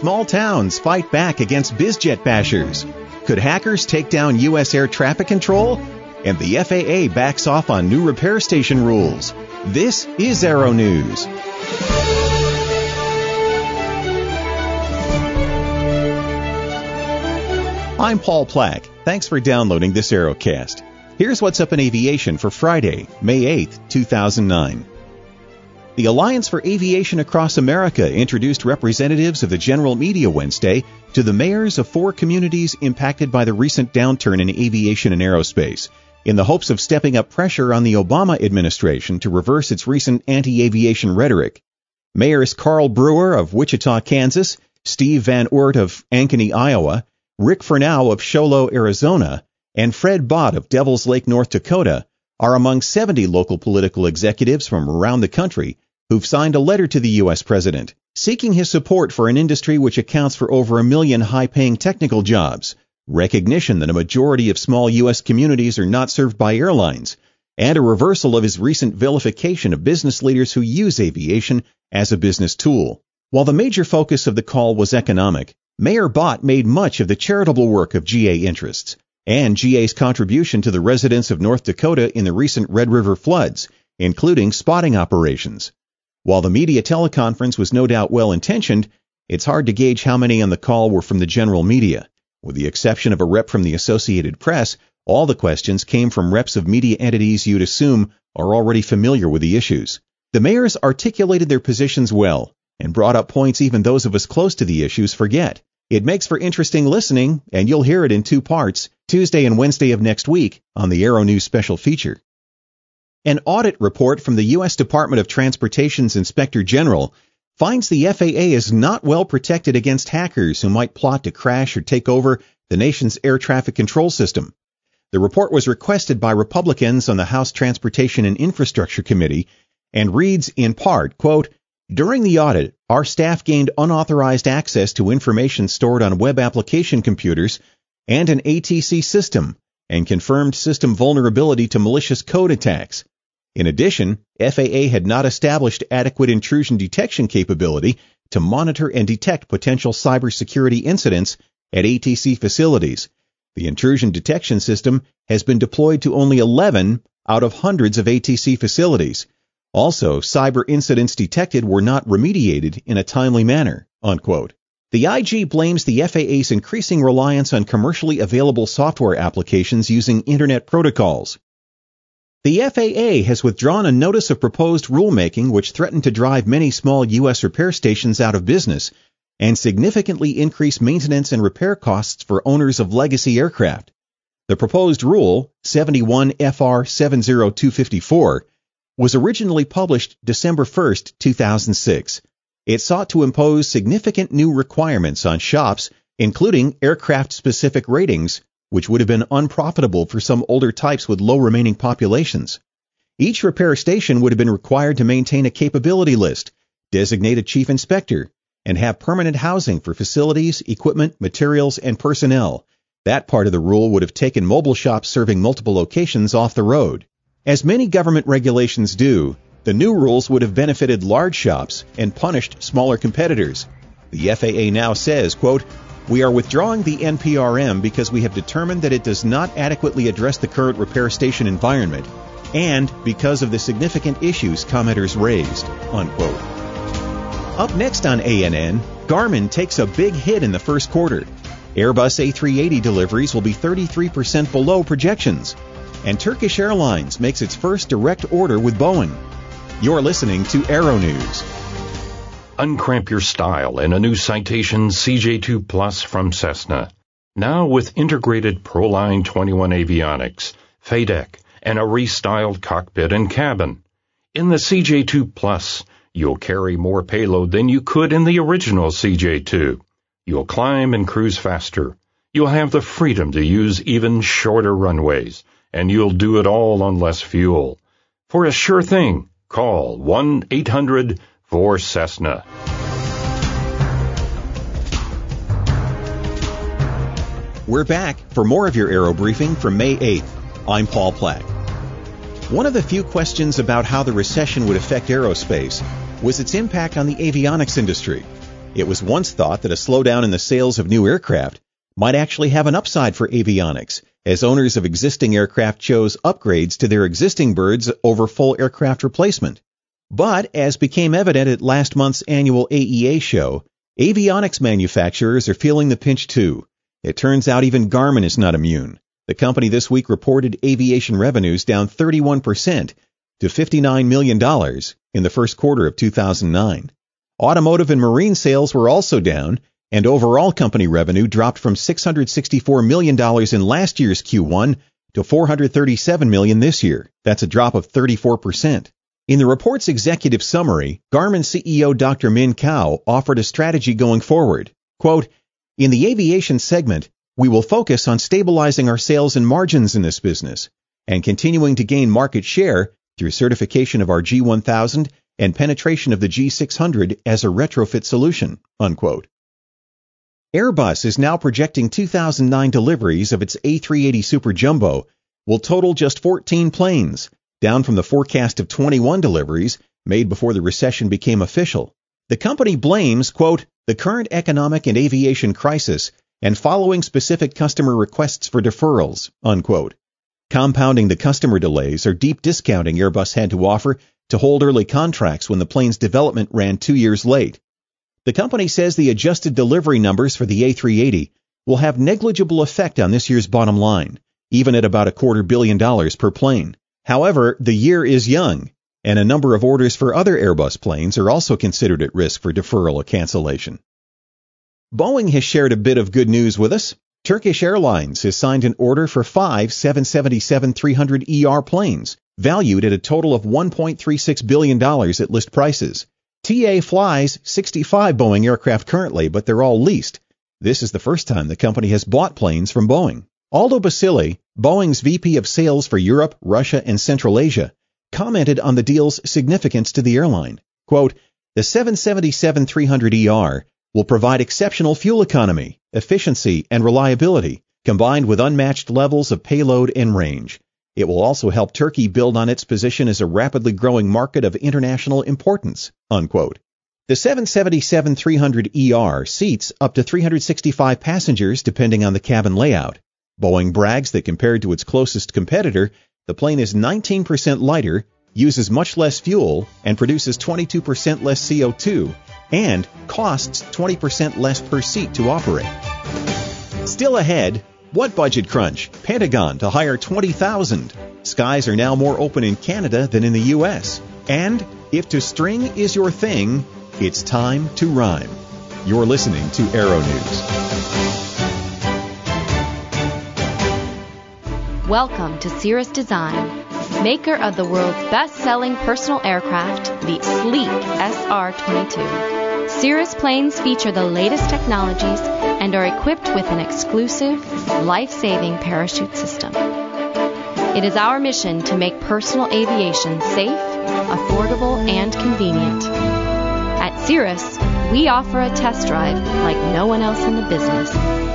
Small towns fight back against bizjet bashers. Could hackers take down U.S. air traffic control? And the FAA backs off on new repair station rules. This is Aero News. I'm Paul Plack. Thanks for downloading this Aerocast. Here's what's up in aviation for Friday, May 8th, 2009. The Alliance for Aviation Across America introduced representatives of the general media Wednesday to the mayors of 4 communities impacted by the recent downturn in aviation and aerospace, in the hopes of stepping up pressure on the Obama administration to reverse its recent anti-aviation rhetoric. Mayors Carl Brewer of Wichita, Kansas, Steve Van Oort of Ankeny, Iowa, Rick Furnow of Show Low, Arizona, and Fred Bott of Devils Lake, North Dakota, are among 70 local political executives from around the country who've signed a letter to the U.S. President, seeking his support for an industry which accounts for over 1 million high-paying technical jobs, recognition that a majority of small U.S. communities are not served by airlines, and a reversal of his recent vilification of business leaders who use aviation as a business tool. While the major focus of the call was economic, Mayor Bott made much of the charitable work of GA interests and GA's contribution to the residents of North Dakota in the recent Red River floods, including spotting operations. While the media teleconference was no doubt well-intentioned, it's hard to gauge how many on the call were from the general media. With the exception of a rep from the Associated Press, all the questions came from reps of media entities you'd assume are already familiar with the issues. The mayors articulated their positions well and brought up points even those of us close to the issues forget. It makes for interesting listening, and you'll hear it in 2 parts, Tuesday and Wednesday of next week, on the Aero News special feature. An audit report from the U.S. Department of Transportation's Inspector General finds the FAA is not well protected against hackers who might plot to crash or take over the nation's air traffic control system. The report was requested by Republicans on the House Transportation and Infrastructure Committee and reads in part, quote, "During the audit, our staff gained unauthorized access to information stored on web application computers and an ATC system and confirmed system vulnerability to malicious code attacks. In addition, FAA had not established adequate intrusion detection capability to monitor and detect potential cybersecurity incidents at ATC facilities. The intrusion detection system has been deployed to only 11 out of hundreds of ATC facilities. Also, cyber incidents detected were not remediated in a timely manner," unquote. The IG blames the FAA's increasing reliance on commercially available software applications using Internet protocols. The FAA has withdrawn a notice of proposed rulemaking which threatened to drive many small U.S. repair stations out of business and significantly increase maintenance and repair costs for owners of legacy aircraft. The proposed rule, 71 FR 70254, was originally published December 1, 2006. It sought to impose significant new requirements on shops, including aircraft-specific ratings, which would have been unprofitable for some older types with low remaining populations. Each repair station would have been required to maintain a capability list, designate a chief inspector, and have permanent housing for facilities, equipment, materials, and personnel. That part of the rule would have taken mobile shops serving multiple locations off the road. As many government regulations do, the new rules would have benefited large shops and punished smaller competitors. The FAA now says, quote, "We are withdrawing the NPRM because we have determined that it does not adequately address the current repair station environment and because of the significant issues commenters raised," unquote. Up next on ANN, Garmin takes a big hit in the first quarter. Airbus A380 deliveries will be 33% below projections. And Turkish Airlines makes its first direct order with Boeing. You're listening to Aero News. Uncramp your style in a new Citation CJ2 Plus from Cessna. Now with integrated ProLine 21 avionics, FADEC, and a restyled cockpit and cabin. In the CJ2 Plus, you'll carry more payload than you could in the original CJ2. You'll climb and cruise faster. You'll have the freedom to use even shorter runways. And you'll do it all on less fuel. For a sure thing, call 1-800-4CESSNA. We're back for more of your Aero Briefing for May 8th. I'm Paul Plack. One of the few questions about how the recession would affect aerospace was its impact on the avionics industry. It was once thought that a slowdown in the sales of new aircraft might actually have an upside for avionics, as owners of existing aircraft chose upgrades to their existing birds over full aircraft replacement. But, as became evident at last month's annual AEA show, avionics manufacturers are feeling the pinch too. It turns out even Garmin is not immune. The company this week reported aviation revenues down 31% to $59 million in the first quarter of 2009. Automotive and marine sales were also down, and overall company revenue dropped from $664 million in last year's Q1 to $437 million this year. That's a drop of 34%. In the report's executive summary, Garmin CEO Dr. Min Kao offered a strategy going forward. Quote, "In the aviation segment, we will focus on stabilizing our sales and margins in this business and continuing to gain market share through certification of our G1000 and penetration of the G600 as a retrofit solution." Unquote. Airbus is now projecting 2009 deliveries of its A380 Super Jumbo will total just 14 planes, down from the forecast of 21 deliveries made before the recession became official. The company blames, quote, "the current economic and aviation crisis and following specific customer requests for deferrals," unquote. Compounding the customer delays are deep discounting Airbus had to offer to hold early contracts when the plane's development ran 2 years late. The company says the adjusted delivery numbers for the A380 will have negligible effect on this year's bottom line, even at about $250 million per plane. However, the year is young, and a number of orders for other Airbus planes are also considered at risk for deferral or cancellation. Boeing has shared a bit of good news with us. Turkish Airlines has signed an order for 5 777-300ER planes, valued at a total of $1.36 billion at list prices. TA flies 65 Boeing aircraft currently, but they're all leased. This is the first time the company has bought planes from Boeing. Aldo Basile, Boeing's VP of Sales for Europe, Russia, and Central Asia, commented on the deal's significance to the airline. Quote, "The 777-300ER will provide exceptional fuel economy, efficiency, and reliability, combined with unmatched levels of payload and range. It will also help Turkey build on its position as a rapidly growing market of international importance," unquote. The 777-300ER seats up to 365 passengers depending on the cabin layout. Boeing brags that compared to its closest competitor, the plane is 19% lighter, uses much less fuel, and produces 22% less CO2, and costs 20% less per seat to operate. Still ahead, what budget crunch? Pentagon to hire 20,000. Skies are now more open in Canada than in the U.S. And if to string is your thing, it's time to rhyme. You're listening to Aero News. Welcome to Cirrus Design, maker of the world's best-selling personal aircraft, the sleek SR-22. Cirrus planes feature the latest technologies and are equipped with an exclusive, life-saving parachute system. It is our mission to make personal aviation safe, affordable, and convenient. At Cirrus, we offer a test drive like no one else in the business.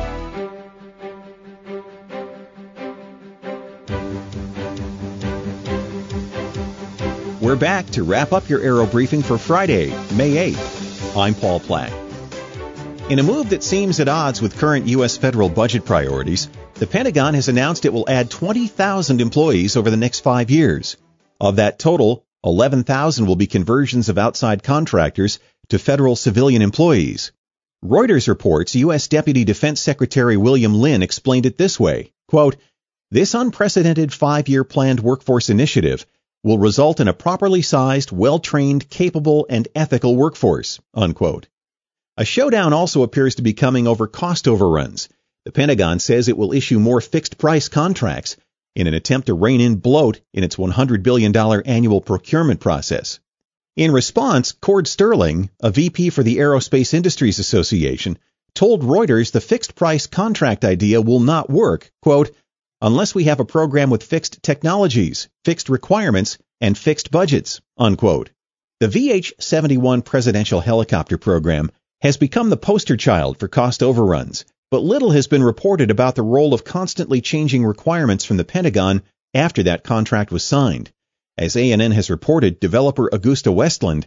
We're back to wrap up your Aero Briefing for Friday, May 8th. I'm Paul Plack. In a move that seems at odds with current U.S. federal budget priorities, the Pentagon has announced it will add 20,000 employees over the next 5 years. Of that total, 11,000 will be conversions of outside contractors to federal civilian employees. Reuters reports U.S. Deputy Defense Secretary William Lynn explained it this way, quote, "This unprecedented 5-year planned workforce initiative will result in a properly sized, well-trained, capable, and ethical workforce," unquote. A showdown also appears to be coming over cost overruns. The Pentagon says it will issue more fixed-price contracts in an attempt to rein in bloat in its $100 billion annual procurement process. In response, Cord Sterling, a VP for the Aerospace Industries Association, told Reuters the fixed-price contract idea will not work, quote, "unless we have a program with fixed technologies, fixed requirements, and fixed budgets," unquote. The VH-71 presidential helicopter program has become the poster child for cost overruns, but little has been reported about the role of constantly changing requirements from the Pentagon after that contract was signed. As ANN has reported, developer Augusta Westland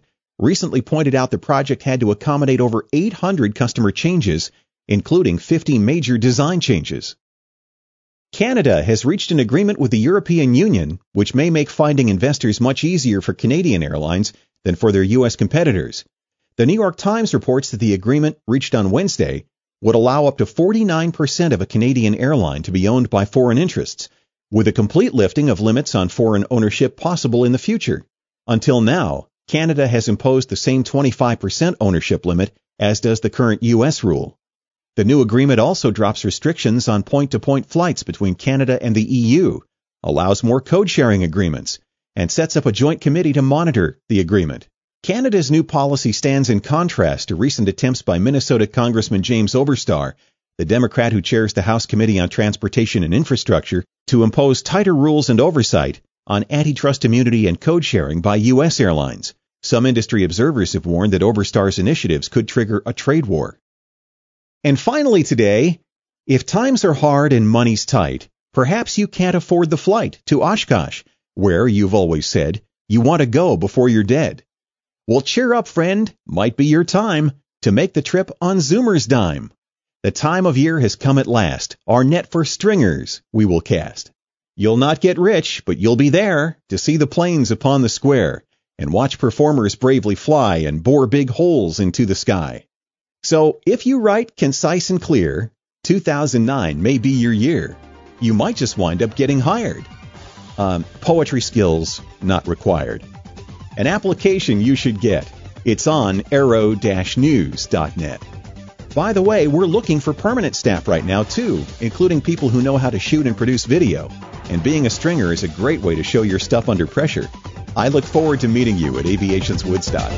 recently pointed out the project had to accommodate over 800 customer changes, including 50 major design changes. Canada has reached an agreement with the European Union, which may make finding investors much easier for Canadian airlines than for their U.S. competitors. The New York Times reports that the agreement, reached on Wednesday, would allow up to 49% of a Canadian airline to be owned by foreign interests, with a complete lifting of limits on foreign ownership possible in the future. Until now, Canada has imposed the same 25% ownership limit as does the current U.S. rule. The new agreement also drops restrictions on point-to-point flights between Canada and the EU, allows more code-sharing agreements, and sets up a joint committee to monitor the agreement. Canada's new policy stands in contrast to recent attempts by Minnesota Congressman James Oberstar, the Democrat who chairs the House Committee on Transportation and Infrastructure, to impose tighter rules and oversight on antitrust immunity and code sharing by U.S. airlines. Some industry observers have warned that Oberstar's initiatives could trigger a trade war. And finally today, if times are hard and money's tight, perhaps you can't afford the flight to Oshkosh, where, you've always said, you want to go before you're dead. Well, cheer up, friend. Might be your time to make the trip on Zoomer's dime. The time of year has come at last. Our net for stringers we will cast. You'll not get rich, but you'll be there to see the planes upon the square and watch performers bravely fly and bore big holes into the sky. So if you write concise and clear, 2009 may be your year. You might just wind up getting hired. Poetry skills not required. An application you should get. It's on aero-news.net. By the way, we're looking for permanent staff right now, too, including people who know how to shoot and produce video. And being a stringer is a great way to show your stuff under pressure. I look forward to meeting you at Aviation's Woodstock.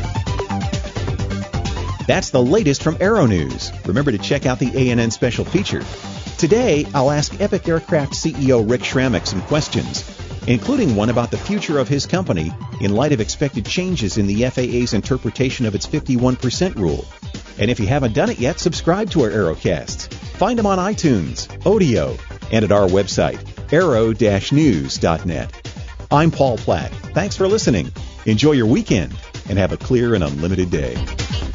That's the latest from Aero News. Remember to check out the ANN special feature. Today, I'll ask Epic Aircraft CEO Rick Schrammick some questions, including one about the future of his company in light of expected changes in the FAA's interpretation of its 51% rule. And if you haven't done it yet, subscribe to our Aerocasts. Find them on iTunes, Odeo, and at our website, aero-news.net. I'm Paul Platt. Thanks for listening. Enjoy your weekend and have a clear and unlimited day.